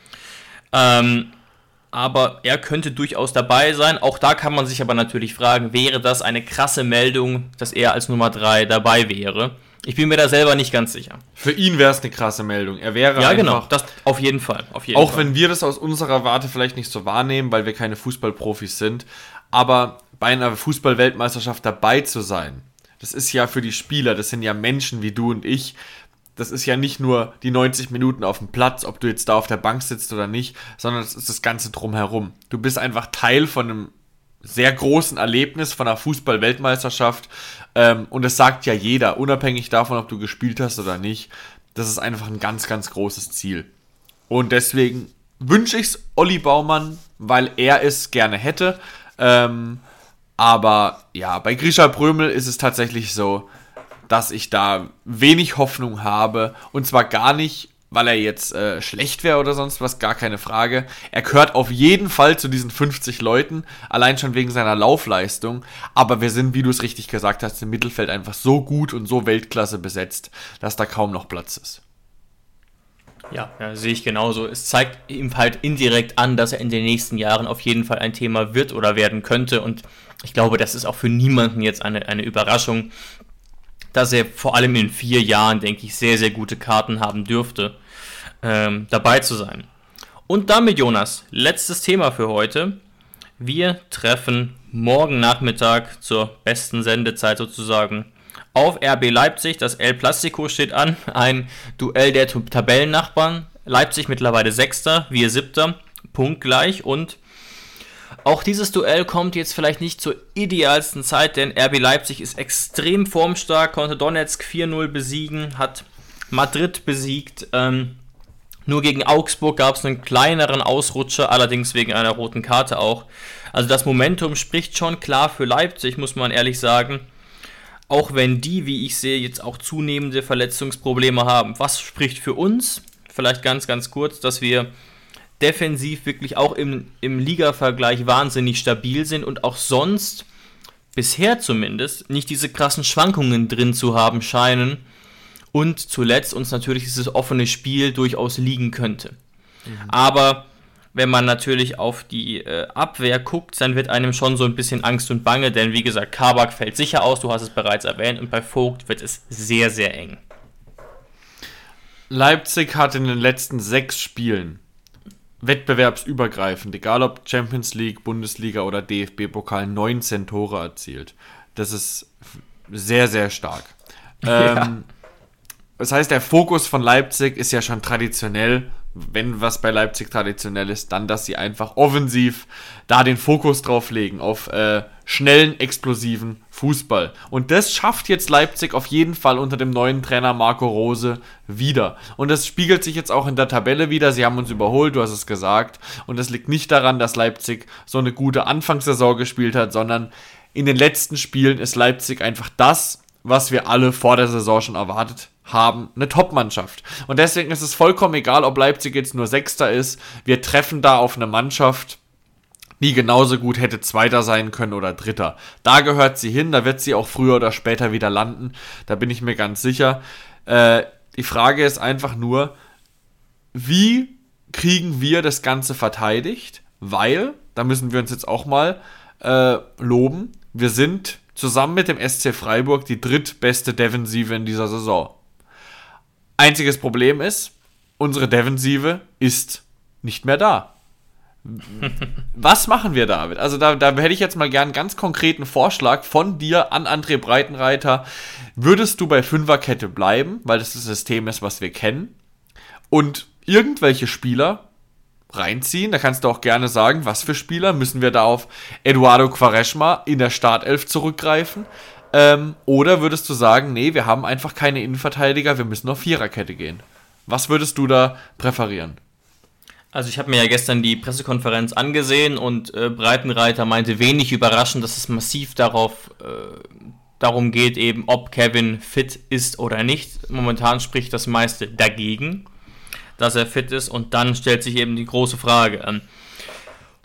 Ähm, aber er könnte durchaus dabei sein. Auch da kann man sich aber natürlich fragen, wäre das eine krasse Meldung, dass er als Nummer drei dabei wäre? Ich bin mir da selber nicht ganz sicher. Für ihn wäre es eine krasse Meldung. Er wäre ja, einfach, genau, das auf jeden Fall. Auf jeden auch Fall. wenn wir das aus unserer Warte vielleicht nicht so wahrnehmen, weil wir keine Fußballprofis sind, aber bei einer Fußball-Weltmeisterschaft dabei zu sein, das ist ja für die Spieler, das sind ja Menschen wie du und ich, das ist ja nicht nur die neunzig Minuten auf dem Platz, ob du jetzt da auf der Bank sitzt oder nicht, sondern das ist das Ganze drumherum. Du bist einfach Teil von einem sehr großen Erlebnis, von einer Fußball-Weltmeisterschaft, ähm, und das sagt ja jeder, unabhängig davon, ob du gespielt hast oder nicht, das ist einfach ein ganz, ganz großes Ziel. Und deswegen wünsche ich es Olli Baumann, weil er es gerne hätte, ähm, aber ja, bei Grisha Prömel ist es tatsächlich so, dass ich da wenig Hoffnung habe. Und zwar gar nicht, weil er jetzt äh, schlecht wäre oder sonst was, gar keine Frage. Er gehört auf jeden Fall zu diesen fünfzig Leuten, allein schon wegen seiner Laufleistung. Aber wir sind, wie du es richtig gesagt hast, im Mittelfeld einfach so gut und so Weltklasse besetzt, dass da kaum noch Platz ist. Ja, ja, sehe ich genauso. Es zeigt ihm halt indirekt an, dass er in den nächsten Jahren auf jeden Fall ein Thema wird oder werden könnte. Und ich glaube, das ist auch für niemanden jetzt eine, eine Überraschung, dass er vor allem in vier Jahren, denke ich, sehr, sehr gute Karten haben dürfte, ähm, dabei zu sein. Und damit, Jonas, letztes Thema für heute. Wir treffen morgen Nachmittag zur besten Sendezeit sozusagen auf R B Leipzig. Das El Plástico steht an, ein Duell der Tabellennachbarn. Leipzig mittlerweile Sechster, wir Siebter, punktgleich. Und auch dieses Duell kommt jetzt vielleicht nicht zur idealsten Zeit, denn R B Leipzig ist extrem formstark, konnte Donetsk vier null besiegen, hat Madrid besiegt. Ähm, nur gegen Augsburg gab es einen kleineren Ausrutscher, allerdings wegen einer roten Karte auch. Also das Momentum spricht schon klar für Leipzig, muss man ehrlich sagen. Auch wenn die, wie ich sehe, jetzt auch zunehmende Verletzungsprobleme haben. Was spricht für uns? Vielleicht ganz, ganz kurz, dass wir defensiv wirklich auch im, im Liga-Vergleich wahnsinnig stabil sind und auch sonst, bisher zumindest, nicht diese krassen Schwankungen drin zu haben scheinen und zuletzt uns natürlich dieses offene Spiel durchaus liegen könnte. Mhm. Aber wenn man natürlich auf die äh, Abwehr guckt, dann wird einem schon so ein bisschen Angst und Bange, denn wie gesagt, Kabak fällt sicher aus, du hast es bereits erwähnt, und bei Vogt wird es sehr, sehr eng. Leipzig hat in den letzten sechs Spielen wettbewerbsübergreifend, egal ob Champions League, Bundesliga oder D F B-Pokal, neunzehn Tore erzielt. Das ist sehr, sehr stark. Ja. Ähm, das heißt, der Fokus von Leipzig ist ja schon traditionell, wenn was bei Leipzig traditionell ist, dann, dass sie einfach offensiv da den Fokus drauf legen, auf äh, schnellen, explosiven Fußball. Und das schafft jetzt Leipzig auf jeden Fall unter dem neuen Trainer Marco Rose wieder. Und das spiegelt sich jetzt auch in der Tabelle wieder. Sie haben uns überholt, du hast es gesagt. Und das liegt nicht daran, dass Leipzig so eine gute Anfangssaison gespielt hat, sondern in den letzten Spielen ist Leipzig einfach das, was wir alle vor der Saison schon erwartet haben, eine Top-Mannschaft. Und deswegen ist es vollkommen egal, ob Leipzig jetzt nur Sechster ist. Wir treffen da auf eine Mannschaft, die genauso gut hätte Zweiter sein können oder Dritter. Da gehört sie hin, da wird sie auch früher oder später wieder landen. Da bin ich mir ganz sicher. Äh, die Frage ist einfach nur, wie kriegen wir das Ganze verteidigt? Weil, da müssen wir uns jetzt auch mal äh, loben, wir sind zusammen mit dem S C Freiburg die drittbeste Defensive in dieser Saison. Einziges Problem ist, unsere Defensive ist nicht mehr da. Was machen wir damit? Also da, da hätte ich jetzt mal gern einen ganz konkreten Vorschlag von dir an André Breitenreiter. Würdest du bei Fünferkette bleiben, weil das das System ist, was wir kennen, und irgendwelche Spieler reinziehen? Da kannst du auch gerne sagen, was für Spieler. Müssen wir da auf Eduardo Quaresma in der Startelf zurückgreifen? Ähm, oder würdest du sagen, nee, wir haben einfach keine Innenverteidiger, wir müssen auf Viererkette gehen? Was würdest du da präferieren? Also ich habe mir ja gestern die Pressekonferenz angesehen und äh, Breitenreiter meinte wenig überraschend, dass es massiv darauf äh, darum geht, eben ob Kevin fit ist oder nicht. Momentan spricht das meiste dagegen, dass er fit ist, und dann stellt sich eben die große Frage an.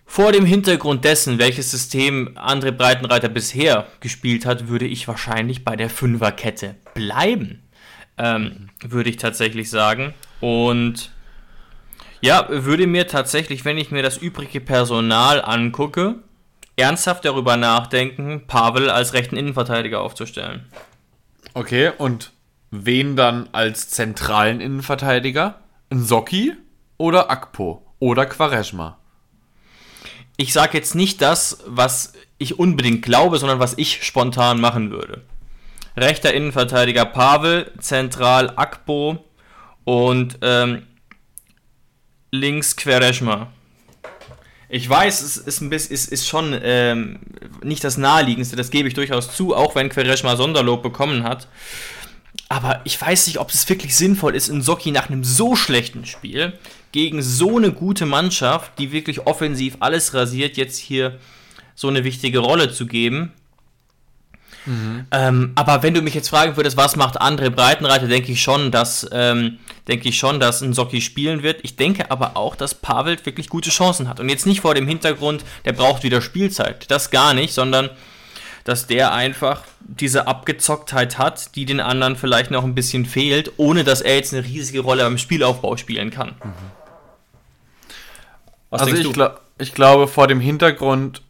Vor dem Hintergrund dessen, welches System André Breitenreiter bisher gespielt hat, würde ich wahrscheinlich bei der Fünferkette bleiben. Ähm, würde ich tatsächlich sagen. Und ja, würde mir tatsächlich, wenn ich mir das übrige Personal angucke, ernsthaft darüber nachdenken, Pavel als rechten Innenverteidiger aufzustellen. Okay, und wen dann als zentralen Innenverteidiger? Nsocki oder Akpo oder Quaresma? Ich sage jetzt nicht das, was ich unbedingt glaube, sondern was ich spontan machen würde. Rechter Innenverteidiger Pavel, zentral Akpo und ähm, links Quaresma. Ich weiß, es ist, ein bisschen, ist, ist schon ähm, nicht das Naheliegendste, das gebe ich durchaus zu, auch wenn Quaresma Sonderlob bekommen hat. Aber ich weiß nicht, ob es wirklich sinnvoll ist, Nsocki nach einem so schlechten Spiel gegen so eine gute Mannschaft, die wirklich offensiv alles rasiert, jetzt hier so eine wichtige Rolle zu geben. Mhm. Ähm, aber wenn du mich jetzt fragen würdest, was macht André Breitenreiter, denke ich schon, dass ähm, denke ich schon, dass Nsocki spielen wird. Ich denke aber auch, dass Pavel wirklich gute Chancen hat. Und jetzt nicht vor dem Hintergrund, der braucht wieder Spielzeit. Das gar nicht, sondern dass der einfach diese Abgezocktheit hat, die den anderen vielleicht noch ein bisschen fehlt, ohne dass er jetzt eine riesige Rolle beim Spielaufbau spielen kann. Mhm. Was also ich, glaub, ich glaube, vor dem Hintergrund,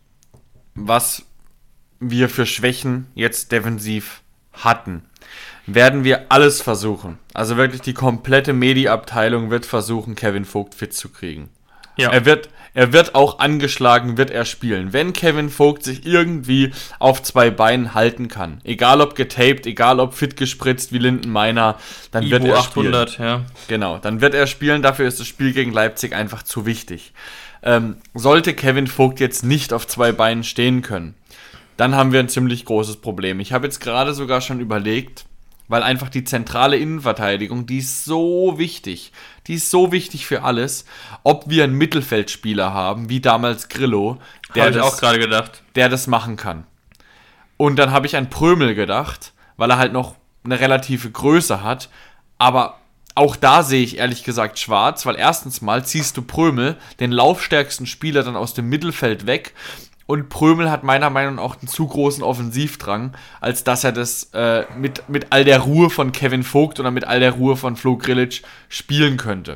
was wir für Schwächen jetzt defensiv hatten, werden wir alles versuchen. Also wirklich die komplette Medi-Abteilung wird versuchen, Kevin Vogt fit zu kriegen. Ja. Er wird, er wird auch angeschlagen, wird er spielen. Wenn Kevin Vogt sich irgendwie auf zwei Beinen halten kann, egal ob getaped, egal ob fit gespritzt wie Lindenmeiner, dann Ivo wird er achthundert, spielen. Ja. Genau, dann wird er spielen. Dafür ist das Spiel gegen Leipzig einfach zu wichtig. Ähm, sollte Kevin Vogt jetzt nicht auf zwei Beinen stehen können, dann haben wir ein ziemlich großes Problem. Ich habe jetzt gerade sogar schon überlegt, weil einfach die zentrale Innenverteidigung, die ist so wichtig, die ist so wichtig für alles, ob wir einen Mittelfeldspieler haben, wie damals Grillo, der, hab ich das, auch gerade gedacht. der das machen kann. Und dann habe ich an Prömel gedacht, weil er halt noch eine relative Größe hat, aber auch da sehe ich ehrlich gesagt schwarz, weil erstens mal ziehst du Prömel, den laufstärksten Spieler, dann aus dem Mittelfeld weg. Und Prömel hat meiner Meinung nach auch einen zu großen Offensivdrang, als dass er das äh, mit, mit all der Ruhe von Kevin Vogt oder mit all der Ruhe von Flo Grilic spielen könnte.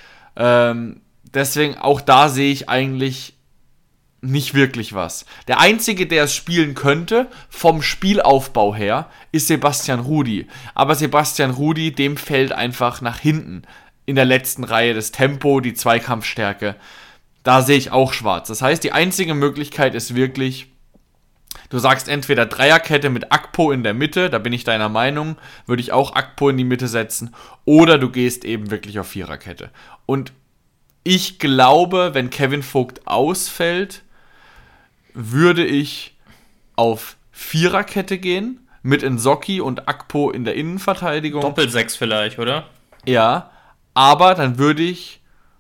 Ähm, deswegen auch da sehe ich eigentlich nicht wirklich was. Der Einzige, der es spielen könnte, vom Spielaufbau her, ist Sebastian Rudy. Aber Sebastian Rudy, dem fällt einfach nach hinten in der letzten Reihe das Tempo, die Zweikampfstärke. Da sehe ich auch schwarz. Das heißt, die einzige Möglichkeit ist wirklich, du sagst entweder Dreierkette mit Akpo in der Mitte, da bin ich deiner Meinung, würde ich auch Akpo in die Mitte setzen, oder du gehst eben wirklich auf Viererkette. Und ich glaube, wenn Kevin Vogt ausfällt, würde ich auf Viererkette gehen, mit Nsocki und Akpo in der Innenverteidigung. Doppelsechs vielleicht, oder? Ja, aber dann würde ich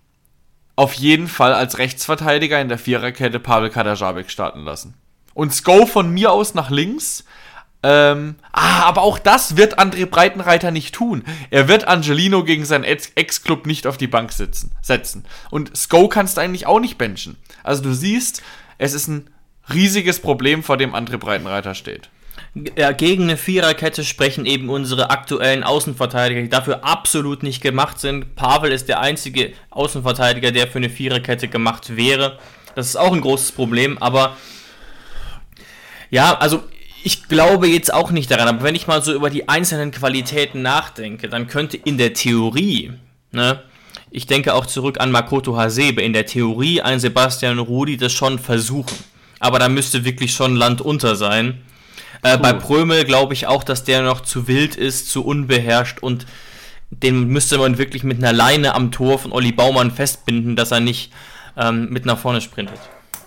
auf jeden Fall als Rechtsverteidiger in der Viererkette Pavel Kaderabek starten lassen. Und Sko von mir aus nach links. Ähm, ah, aber auch das wird André Breitenreiter nicht tun. Er wird Angelino gegen seinen Ex-Club nicht auf die Bank sitzen, setzen. Und Sko kannst du eigentlich auch nicht benchen. Also du siehst, es ist ein riesiges Problem, vor dem André Breitenreiter steht. Ja, gegen eine Viererkette sprechen eben unsere aktuellen Außenverteidiger, die dafür absolut nicht gemacht sind. Pavel ist der einzige Außenverteidiger, der für eine Viererkette gemacht wäre. Das ist auch ein großes Problem, aber ja, also ich glaube jetzt auch nicht daran, aber wenn ich mal so über die einzelnen Qualitäten nachdenke, dann könnte in der Theorie, ne, ich denke auch zurück an Makoto Hasebe, in der Theorie ein Sebastian Rudy das schon versuchen. Aber da müsste wirklich schon Land unter sein. Äh, bei Prömel glaube ich auch, dass der noch zu wild ist, zu unbeherrscht und den müsste man wirklich mit einer Leine am Tor von Olli Baumann festbinden, dass er nicht ähm, mit nach vorne sprintet.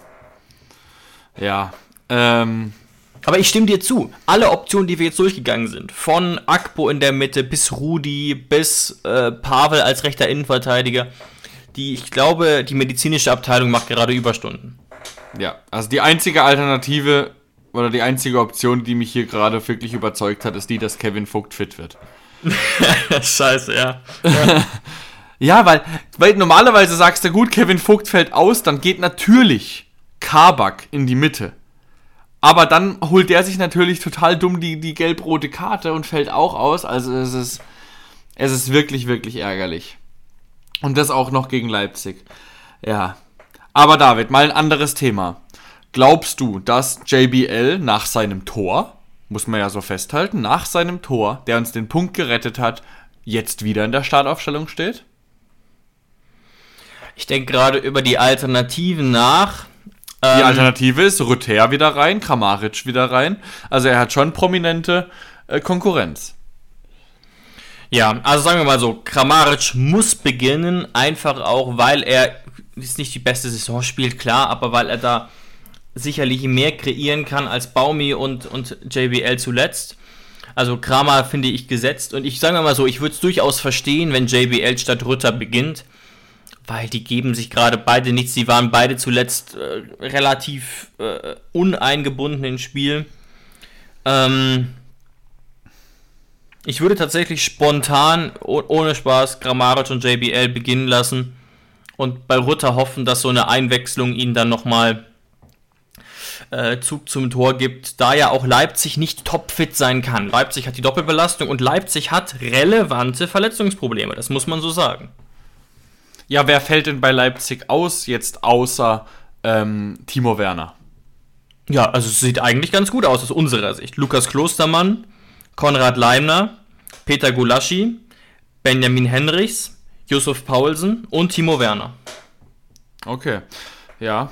Ja, ähm... Aber ich stimme dir zu, alle Optionen, die wir jetzt durchgegangen sind, von Akpo in der Mitte bis Rudi, bis äh, Pavel als rechter Innenverteidiger, die, ich glaube, die medizinische Abteilung macht gerade Überstunden. Ja, also die einzige Alternative oder die einzige Option, die mich hier gerade wirklich überzeugt hat, ist die, dass Kevin Vogt fit wird. Scheiße, ja. Ja, ja weil, weil normalerweise sagst du, gut, Kevin Vogt fällt aus, dann geht natürlich Kabak in die Mitte. Aber dann holt der sich natürlich total dumm die, die gelb-rote Karte und fällt auch aus. Also es ist, es ist wirklich, wirklich ärgerlich. Und das auch noch gegen Leipzig. Ja. Aber David, mal ein anderes Thema. Glaubst du, dass J B L nach seinem Tor, muss man ja so festhalten, nach seinem Tor, der uns den Punkt gerettet hat, jetzt wieder in der Startaufstellung steht? Ich denke gerade über die Alternativen nach. Die Alternative ist Rüther wieder rein, Kramaric wieder rein. Also er hat schon prominente äh, Konkurrenz. Ja, also sagen wir mal so, Kramaric muss beginnen, einfach auch, weil er ist nicht die beste Saison spielt, klar, aber weil er da sicherlich mehr kreieren kann als Baumi und, und J B L zuletzt. Also Kramer finde ich gesetzt und ich sage mal so, ich würde es durchaus verstehen, wenn J B L statt Rüther beginnt. Weil die geben sich gerade beide nichts. Sie waren beide zuletzt äh, relativ äh, uneingebunden ins Spiel. Ähm, ich würde tatsächlich spontan, oh, ohne Spaß, Kramaric und J B L beginnen lassen. Und bei Rüther hoffen, dass so eine Einwechslung ihnen dann nochmal äh, Zug zum Tor gibt. Da ja auch Leipzig nicht topfit sein kann. Leipzig hat die Doppelbelastung und Leipzig hat relevante Verletzungsprobleme. Das muss man so sagen. Ja, wer fällt denn bei Leipzig aus, jetzt außer ähm, Timo Werner? Ja, also es sieht eigentlich ganz gut aus aus unserer Sicht. Lukas Klostermann, Konrad Leimner, Peter Gulaschi, Benjamin Henrichs, Yusuf Paulsen und Timo Werner. Okay, ja.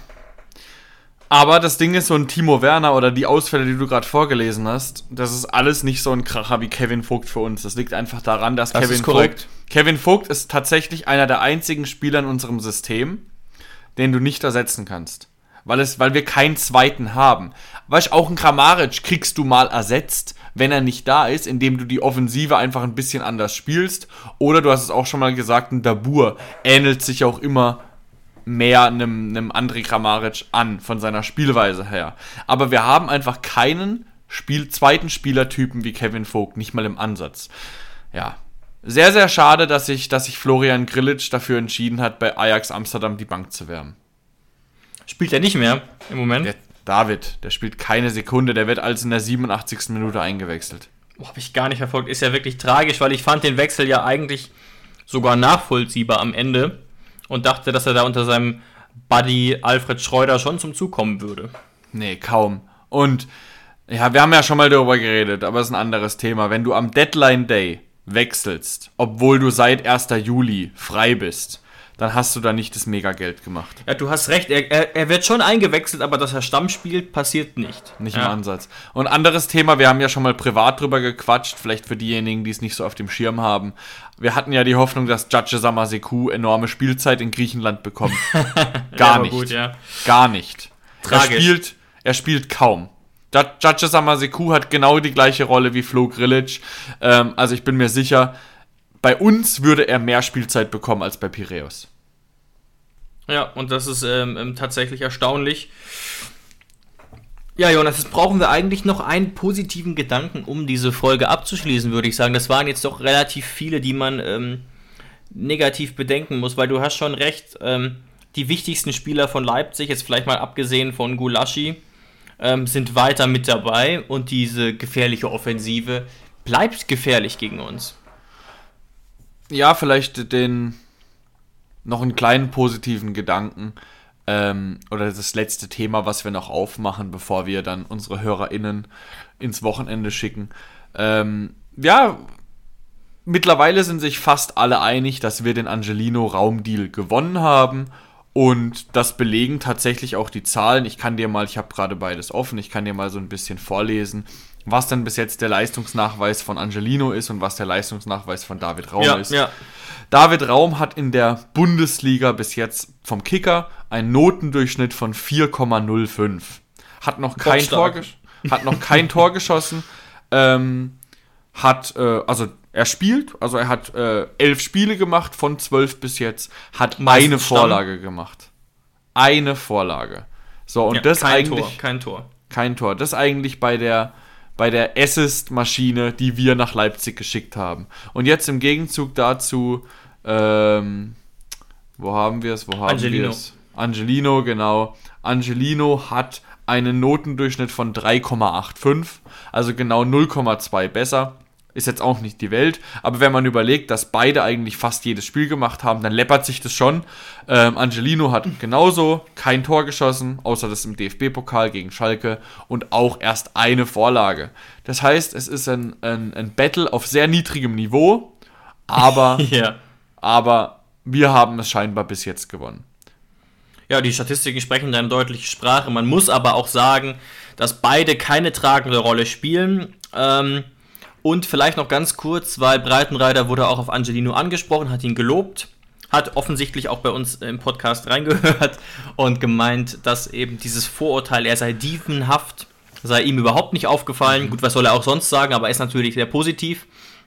Aber das Ding ist, so ein Timo Werner oder die Ausfälle, die du gerade vorgelesen hast, das ist alles nicht so ein Kracher wie Kevin Vogt für uns. Das liegt einfach daran, dass das Kevin ist korrekt. Vogt... Kevin Vogt ist tatsächlich einer der einzigen Spieler in unserem System, den du nicht ersetzen kannst. Weil, es, weil wir keinen zweiten haben. Weißt du, auch einen Kramaric kriegst du mal ersetzt, wenn er nicht da ist, indem du die Offensive einfach ein bisschen anders spielst. Oder du hast es auch schon mal gesagt, ein Dabur ähnelt sich auch immer mehr einem, einem André Kramaric an, von seiner Spielweise her. Aber wir haben einfach keinen Spiel, zweiten Spielertypen wie Kevin Vogt, nicht mal im Ansatz. Ja, sehr, sehr schade, dass sich dass sich Florian Grillitsch dafür entschieden hat, bei Ajax Amsterdam die Bank zu wärmen. Spielt er nicht mehr im Moment? Der David, der spielt keine Sekunde, der wird als in der siebenundachtzigsten Minute eingewechselt. Boah, habe ich gar nicht verfolgt. Ist ja wirklich tragisch, weil ich fand den Wechsel ja eigentlich sogar nachvollziehbar am Ende und dachte, dass er da unter seinem Buddy Alfred Schreuder schon zum Zug kommen würde. Nee, kaum. Und ja, wir haben ja schon mal darüber geredet, aber es ist ein anderes Thema. Wenn du am Deadline Day wechselst, obwohl du seit ersten Juli frei bist, dann hast du da nicht das Mega-Geld gemacht. Ja, du hast recht, er, er, er wird schon eingewechselt, aber dass er Stamm spielt, passiert nicht. Nicht ja. im Ansatz. Und anderes Thema, wir haben ja schon mal privat drüber gequatscht, vielleicht für diejenigen, die es nicht so auf dem Schirm haben. Wir hatten ja die Hoffnung, dass Jadje Samaseku enorme Spielzeit in Griechenland bekommt. Gar ja, nicht. Gut, ja. Gar nicht. Tragisch. Er spielt, er spielt kaum. Jadje Samaseku hat genau die gleiche Rolle wie Flo Grillitsch. Ähm, also ich bin mir sicher, bei uns würde er mehr Spielzeit bekommen als bei Piräus. Ja, und das ist ähm, tatsächlich erstaunlich. Ja, Jonas, jetzt brauchen wir eigentlich noch einen positiven Gedanken, um diese Folge abzuschließen, würde ich sagen. Das waren jetzt doch relativ viele, die man ähm, negativ bedenken muss, weil du hast schon recht, ähm, die wichtigsten Spieler von Leipzig, jetzt vielleicht mal abgesehen von Gulaschi, ähm, sind weiter mit dabei und diese gefährliche Offensive bleibt gefährlich gegen uns. Ja, vielleicht den noch einen kleinen positiven Gedanken ähm, oder das letzte Thema, was wir noch aufmachen, bevor wir dann unsere HörerInnen ins Wochenende schicken. Ähm, ja, mittlerweile sind sich fast alle einig, dass wir den Angelino-Raumdeal gewonnen haben und das belegen tatsächlich auch die Zahlen. Ich kann dir mal, ich habe gerade beides offen, ich kann dir mal so ein bisschen vorlesen, was denn bis jetzt der Leistungsnachweis von Angelino ist und was der Leistungsnachweis von David Raum ja, ist. Ja. David Raum hat in der Bundesliga bis jetzt vom Kicker einen Notendurchschnitt von vier Komma null fünf. Hat noch kein Tor, hat noch kein Tor geschossen. Ähm, hat, äh, also er spielt, also er hat äh, elf Spiele gemacht von zwölf bis jetzt, hat Meistens eine Vorlage Stamm. gemacht. Eine Vorlage. So, und ja, das kein eigentlich. Tor, kein Tor. Kein Tor. Das eigentlich bei der. bei der Assist-Maschine, die wir nach Leipzig geschickt haben. Und jetzt im Gegenzug dazu, ähm, wo haben wir es, wo haben wir es? Angelino, genau. Angelino hat einen Notendurchschnitt von drei Komma fünfundachtzig, also genau null Komma zwei besser. Ist jetzt auch nicht die Welt, aber wenn man überlegt, dass beide eigentlich fast jedes Spiel gemacht haben, dann läppert sich das schon. Ähm, Angelino hat genauso kein Tor geschossen, außer das im D F B-Pokal gegen Schalke und auch erst eine Vorlage. Das heißt, es ist ein, ein, ein Battle auf sehr niedrigem Niveau, aber, ja. aber wir haben es scheinbar bis jetzt gewonnen. Ja, die Statistiken sprechen da eine deutliche Sprache. Man muss aber auch sagen, dass beide keine tragende Rolle spielen. Ähm, Und vielleicht noch ganz kurz, weil Breitenreiter wurde auch auf Angelino angesprochen, hat ihn gelobt, hat offensichtlich auch bei uns im Podcast reingehört und gemeint, dass eben dieses Vorurteil, er sei dievenhaft, sei ihm überhaupt nicht aufgefallen. Mhm. Gut, was soll er auch sonst sagen, aber er ist natürlich sehr positiv.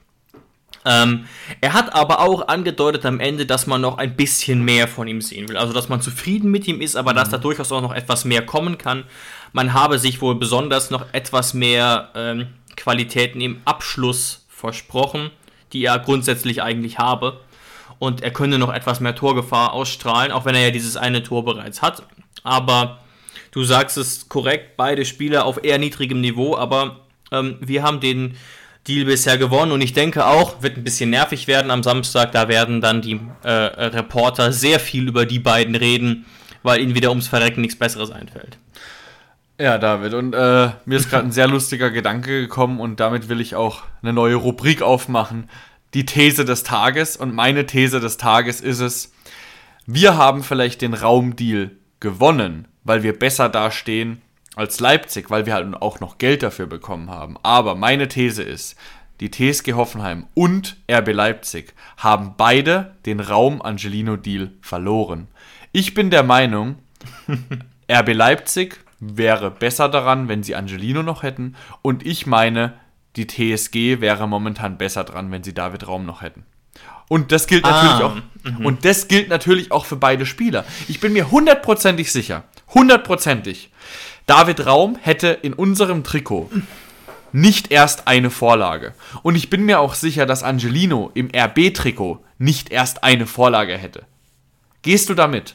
Ähm, er hat aber auch angedeutet am Ende, dass man noch ein bisschen mehr von ihm sehen will. Also, dass man zufrieden mit ihm ist, aber mhm. dass da durchaus auch noch etwas mehr kommen kann. Man habe sich wohl besonders noch etwas mehr Ähm, Qualitäten im Abschluss versprochen, die er grundsätzlich eigentlich habe. Und er könne noch etwas mehr Torgefahr ausstrahlen, auch wenn er ja dieses eine Tor bereits hat. Aber du sagst es korrekt, beide Spieler auf eher niedrigem Niveau, aber ähm, wir haben den Deal bisher gewonnen und ich denke auch, wird ein bisschen nervig werden am Samstag, da werden dann die äh, Reporter sehr viel über die beiden reden, weil ihnen wieder ums Verrecken nichts Besseres einfällt. Ja, David, und äh, mir ist gerade ein sehr lustiger Gedanke gekommen und damit will ich auch eine neue Rubrik aufmachen, die These des Tages. Und meine These des Tages ist es, wir haben vielleicht den Raumdeal gewonnen, weil wir besser dastehen als Leipzig, weil wir halt auch noch Geld dafür bekommen haben. Aber meine These ist, die T S G Hoffenheim und R B Leipzig haben beide den Raum-Angelino-Deal verloren. Ich bin der Meinung, R B Leipzig wäre besser daran, wenn sie Angelino noch hätten. Und ich meine, die T S G wäre momentan besser dran, wenn sie David Raum noch hätten. Und das gilt natürlich ah, auch. Mhm. Und das gilt natürlich auch für beide Spieler. Ich bin mir hundertprozentig sicher, hundertprozentig, David Raum hätte in unserem Trikot nicht erst eine Vorlage. Und ich bin mir auch sicher, dass Angelino im R B-Trikot nicht erst eine Vorlage hätte. Gehst du damit?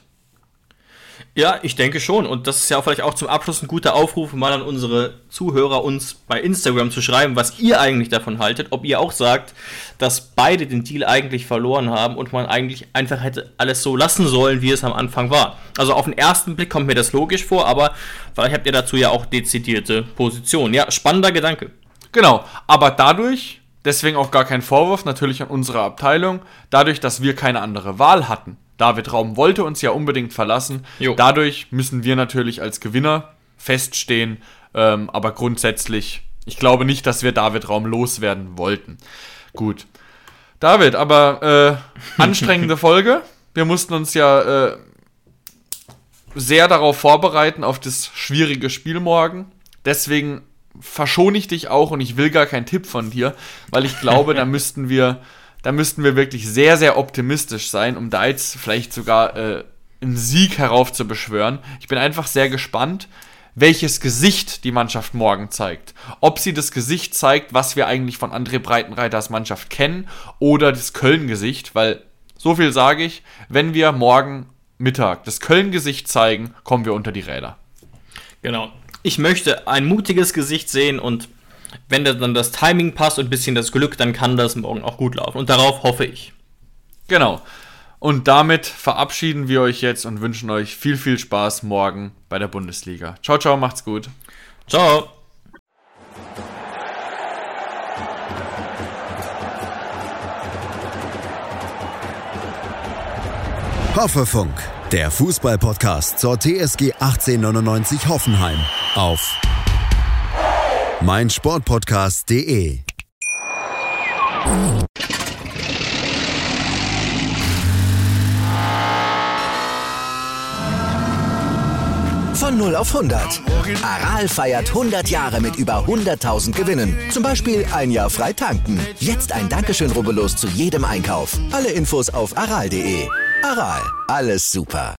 Ja, ich denke schon. Und das ist ja vielleicht auch zum Abschluss ein guter Aufruf, mal an unsere Zuhörer uns bei Instagram zu schreiben, was ihr eigentlich davon haltet. Ob ihr auch sagt, dass beide den Deal eigentlich verloren haben und man eigentlich einfach hätte alles so lassen sollen, wie es am Anfang war. Also auf den ersten Blick kommt mir das logisch vor, aber vielleicht habt ihr dazu ja auch dezidierte Positionen. Ja, spannender Gedanke. Genau, aber dadurch, deswegen auch gar kein Vorwurf natürlich an unsere Abteilung, dadurch, dass wir keine andere Wahl hatten. David Raum wollte uns ja unbedingt verlassen. Jo. Dadurch müssen wir natürlich als Gewinner feststehen. Ähm, aber grundsätzlich, ich glaube nicht, dass wir David Raum loswerden wollten. Gut. David, aber äh, anstrengende Folge. Wir mussten uns ja äh, sehr darauf vorbereiten, auf das schwierige Spiel morgen. Deswegen verschone ich dich auch und ich will gar keinen Tipp von dir, weil ich glaube, da müssten wir... Da müssten wir wirklich sehr, sehr optimistisch sein, um da jetzt vielleicht sogar äh, einen Sieg heraufzubeschwören. Ich bin einfach sehr gespannt, welches Gesicht die Mannschaft morgen zeigt. Ob sie das Gesicht zeigt, was wir eigentlich von André Breitenreiters Mannschaft kennen, oder das Köln-Gesicht, weil, so viel sage ich, wenn wir morgen Mittag das Köln-Gesicht zeigen, kommen wir unter die Räder. Genau. Ich möchte ein mutiges Gesicht sehen und wenn dann das Timing passt und ein bisschen das Glück, dann kann das morgen auch gut laufen. Und darauf hoffe ich. Genau. Und damit verabschieden wir euch jetzt und wünschen euch viel, viel Spaß morgen bei der Bundesliga. Ciao, ciao, macht's gut. Ciao. Hoffefunk, der Fußball-Podcast zur T S G achtzehnhundertneunundneunzig Hoffenheim auf meinsportpodcast punkt de. Von null auf hundert. Aral feiert hundert Jahre mit über hunderttausend Gewinnen. Zum Beispiel ein Jahr frei tanken. Jetzt ein Dankeschön, rubbellos zu jedem Einkauf. Alle Infos auf aral punkt de. Aral, alles super.